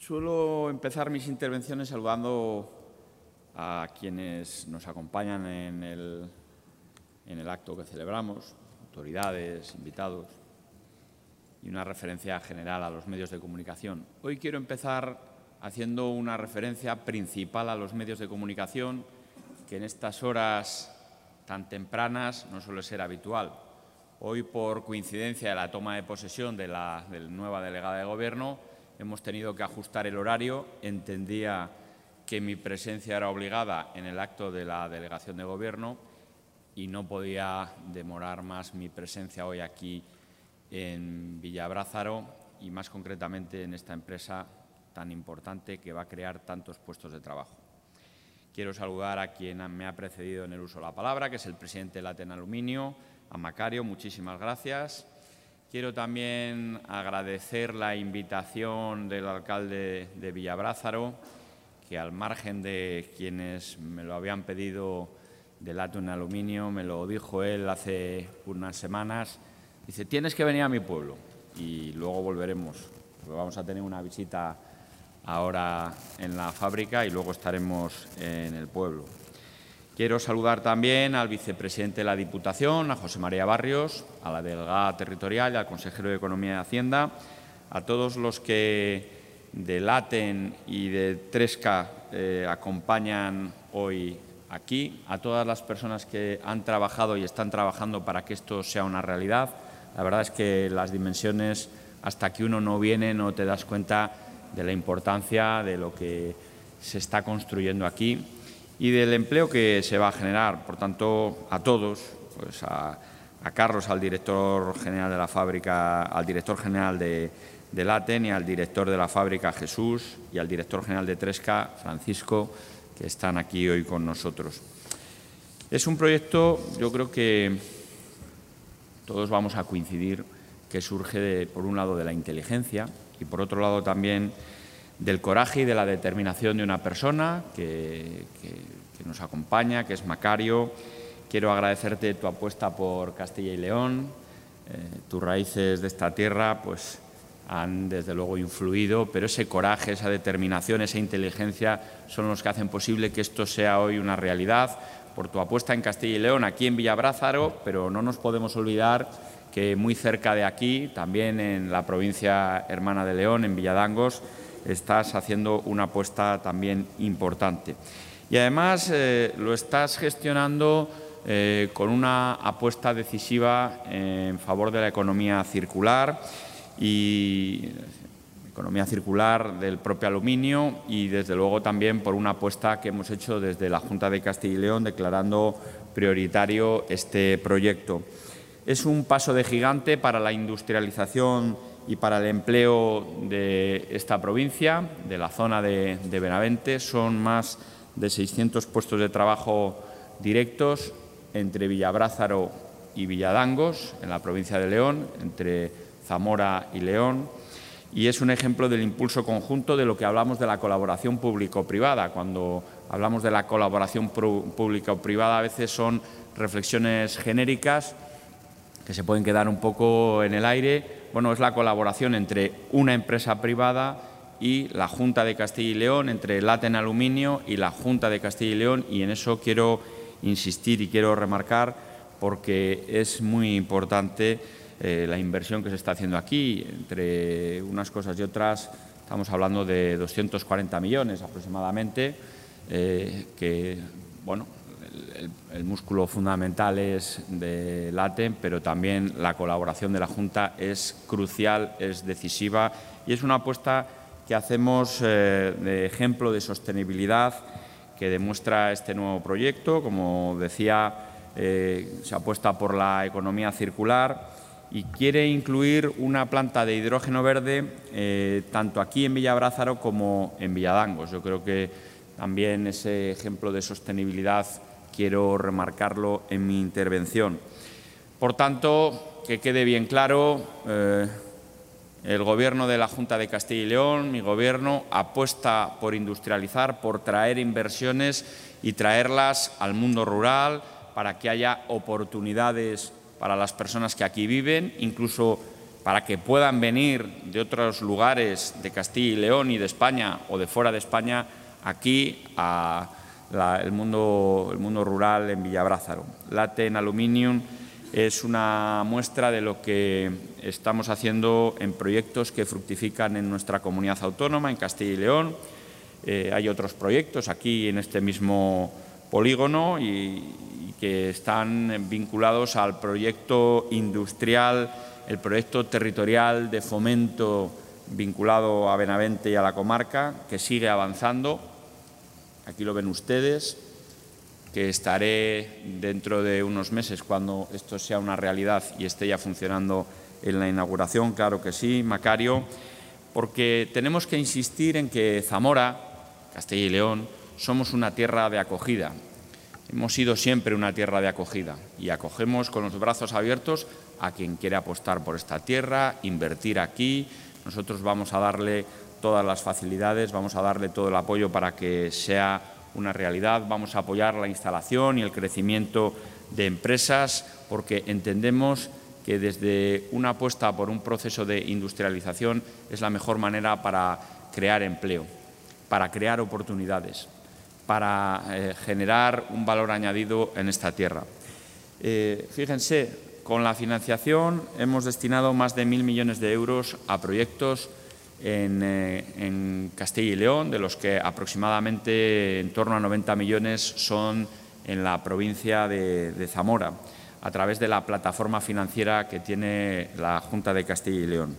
Suelo empezar mis intervenciones saludando a quienes nos acompañan en el acto que celebramos, autoridades, invitados, y una referencia general a los medios de comunicación. Hoy quiero empezar haciendo una referencia principal a los medios de comunicación, que en estas horas tan tempranas no suele ser habitual. Hoy, por coincidencia de la toma de posesión de la nueva delegada de Gobierno, hemos tenido que ajustar el horario. Entendía que mi presencia era obligada en el acto de la delegación de Gobierno y no podía demorar más mi presencia hoy aquí en Villabrázaro y, más concretamente, en esta empresa tan importante que va a crear tantos puestos de trabajo. Quiero saludar a quien me ha precedido en el uso de la palabra, que es el presidente de Laten Aluminio, a Macario. Muchísimas gracias. Quiero también agradecer la invitación del alcalde de Villabrázaro, que al margen de quienes me lo habían pedido de Laten Aluminio, me lo dijo él hace unas semanas. Dice, tienes que venir a mi pueblo y luego volveremos, porque vamos a tener una visita ahora en la fábrica y luego estaremos en el pueblo. Quiero saludar también al vicepresidente de la Diputación, a José María Barrios, a la delegada territorial y al consejero de Economía y Hacienda, a todos los que de Laten y de Tresca acompañan hoy aquí, a todas las personas que han trabajado y están trabajando para que esto sea una realidad. La verdad es que las dimensiones, hasta que uno no viene, no te das cuenta de la importancia de lo que se está construyendo aquí y del empleo que se va a generar. Por tanto, a todos, pues a Carlos, al director general de la fábrica, al director general de Laten, y al director de la fábrica, Jesús, y al director general de Tresca, Francisco, que están aquí hoy con nosotros. Es un proyecto, yo creo que todos vamos a coincidir, que surge, por un lado, de la inteligencia y, por otro lado, también del coraje y de la determinación de una persona que nos acompaña, que es Macario. Quiero agradecerte tu apuesta por Castilla y León. Tus raíces de esta tierra pues, han, desde luego, influido, pero ese coraje, esa determinación, esa inteligencia son los que hacen posible que esto sea hoy una realidad. Por tu apuesta en Castilla y León, aquí en Villabrázaro, pero no nos podemos olvidar que muy cerca de aquí, también en la provincia hermana de León, en Villadangos, estás haciendo una apuesta también importante. Y además lo estás gestionando con una apuesta decisiva en favor de la economía circular y economía circular del propio aluminio y, desde luego, también por una apuesta que hemos hecho desde la Junta de Castilla y León, declarando prioritario este proyecto. Es un paso de gigante para la industrialización y para el empleo de esta provincia, de la zona de Benavente. Son más de 600 puestos de trabajo directos entre Villabrázaro y Villadangos, en la provincia de León, entre Zamora y León. Y es un ejemplo del impulso conjunto de lo que hablamos de la colaboración público-privada. Cuando hablamos de la colaboración público-privada, a veces son reflexiones genéricas que se pueden quedar un poco en el aire. Bueno, es la colaboración entre una empresa privada y la Junta de Castilla y León, entre Laten Aluminio y la Junta de Castilla y León, y en eso quiero insistir y quiero remarcar porque es muy importante la inversión que se está haciendo aquí. Entre unas cosas y otras estamos hablando de 240 millones aproximadamente, que, bueno, el músculo fundamental es de Laten, pero también la colaboración de la Junta es crucial, es decisiva y es una apuesta que hacemos de ejemplo de sostenibilidad que demuestra este nuevo proyecto. Como decía, se apuesta por la economía circular y quiere incluir una planta de hidrógeno verde tanto aquí en Villabrázaro como en Villadangos. Yo creo que también ese ejemplo de sostenibilidad quiero remarcarlo en mi intervención. Por tanto, que quede bien claro, el Gobierno de la Junta de Castilla y León, mi Gobierno, apuesta por industrializar, por traer inversiones y traerlas al mundo rural para que haya oportunidades para las personas que aquí viven, incluso para que puedan venir de otros lugares de Castilla y León y de España o de fuera de España aquí al mundo rural en Villabrázaro. Laten Aluminium es una muestra de lo que estamos haciendo en proyectos que fructifican en nuestra comunidad autónoma, en Castilla y León. Hay otros proyectos aquí en este mismo polígono y que están vinculados al proyecto industrial, el proyecto territorial de fomento vinculado a Benavente y a la comarca, que sigue avanzando. Aquí lo ven ustedes, que estaré dentro de unos meses cuando esto sea una realidad y esté ya funcionando en la inauguración, claro que sí, Macario, porque tenemos que insistir en que Zamora, Castilla y León, somos una tierra de acogida. Hemos sido siempre una tierra de acogida y acogemos con los brazos abiertos a quien quiere apostar por esta tierra, invertir aquí. Nosotros vamos a darle todas las facilidades, vamos a darle todo el apoyo para que sea una realidad. Vamos a apoyar la instalación y el crecimiento de empresas porque entendemos que desde una apuesta por un proceso de industrialización es la mejor manera para crear empleo, para crear oportunidades, para generar un valor añadido en esta tierra. Fíjense, con la financiación hemos destinado más de 1.000 millones de euros a proyectos en Castilla y León, de los que aproximadamente en torno a 90 millones son en la provincia de Zamora, a través de la plataforma financiera que tiene la Junta de Castilla y León.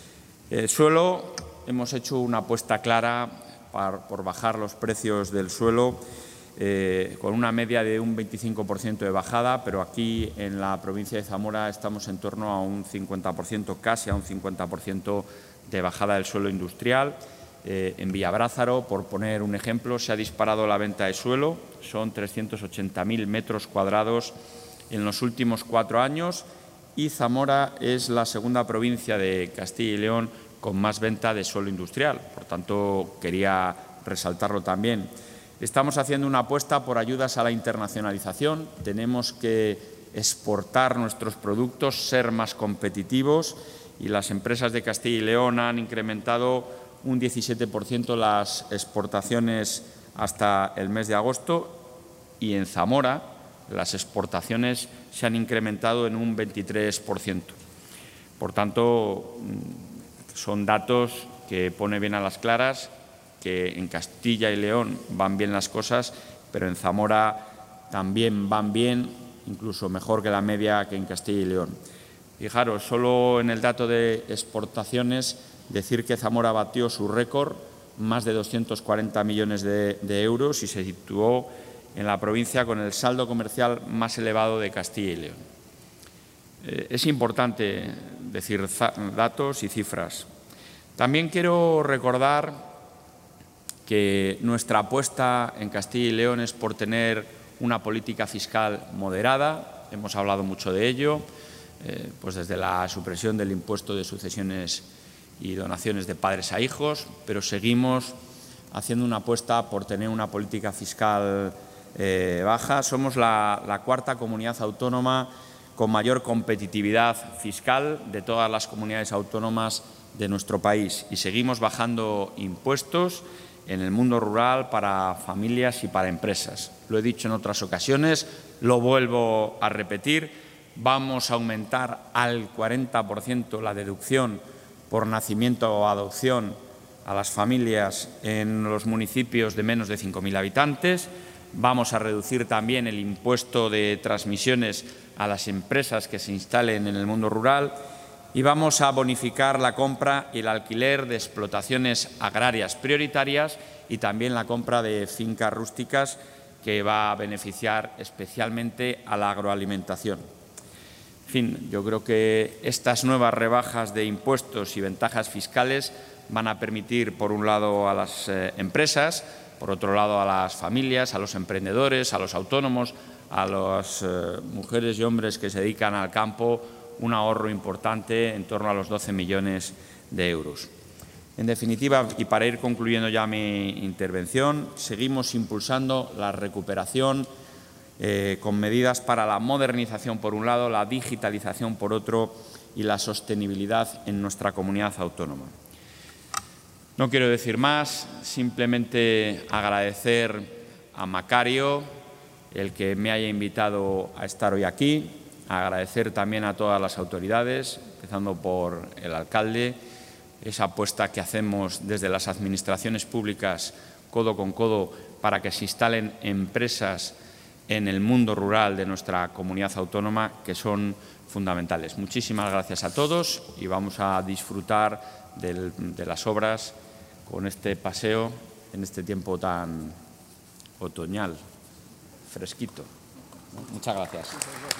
Suelo, hemos hecho una apuesta clara por bajar los precios del suelo, con una media de un 25% de bajada, pero aquí en la provincia de Zamora estamos en torno a un 50%, casi a un 50% de bajada del suelo industrial. En Villabrázaro, por poner un ejemplo, se ha disparado la venta de suelo, son 380.000 metros cuadrados en los últimos 4 años y Zamora es la segunda provincia de Castilla y León con más venta de suelo industrial. Por tanto, quería resaltarlo también. Estamos haciendo una apuesta por ayudas a la internacionalización. Tenemos que exportar nuestros productos, ser más competitivos y las empresas de Castilla y León han incrementado un 17% las exportaciones hasta el mes de agosto y en Zamora las exportaciones se han incrementado en un 23%. Por tanto, son datos que pone bien a las claras que en Castilla y León van bien las cosas, pero en Zamora también van bien, incluso mejor que la media que en Castilla y León. Fijaros, solo en el dato de exportaciones, decir que Zamora batió su récord, más de 240 millones de euros y se situó en la provincia con el saldo comercial más elevado de Castilla y León. Es importante decir datos y cifras. También quiero recordar que nuestra apuesta en Castilla y León es por tener una política fiscal moderada. Hemos hablado mucho de ello, pues desde la supresión del impuesto de sucesiones y donaciones de padres a hijos, pero seguimos haciendo una apuesta por tener una política fiscal baja. Somos la cuarta comunidad autónoma con mayor competitividad fiscal de todas las comunidades autónomas de nuestro país y seguimos bajando impuestos en el mundo rural para familias y para empresas. Lo he dicho en otras ocasiones, lo vuelvo a repetir, vamos a aumentar al 40% la deducción por nacimiento o adopción a las familias en los municipios de menos de 5.000 habitantes. Vamos a reducir también el impuesto de transmisiones a las empresas que se instalen en el mundo rural y vamos a bonificar la compra y el alquiler de explotaciones agrarias prioritarias y también la compra de fincas rústicas que va a beneficiar especialmente a la agroalimentación. En fin, yo creo que estas nuevas rebajas de impuestos y ventajas fiscales van a permitir, por un lado, a las empresas, por otro lado, a las familias, a los emprendedores, a los autónomos, a las mujeres y hombres que se dedican al campo, un ahorro importante en torno a los 12 millones de euros. En definitiva, y para ir concluyendo ya mi intervención, seguimos impulsando la recuperación con medidas para la modernización por un lado, la digitalización por otro y la sostenibilidad en nuestra comunidad autónoma. No quiero decir más, simplemente agradecer a Macario el que me haya invitado a estar hoy aquí, agradecer también a todas las autoridades, empezando por el alcalde, esa apuesta que hacemos desde las administraciones públicas codo con codo para que se instalen empresas en el mundo rural de nuestra comunidad autónoma, que son fundamentales. Muchísimas gracias a todos y vamos a disfrutar de las obras con este paseo en este tiempo tan otoñal, fresquito. Muchas gracias.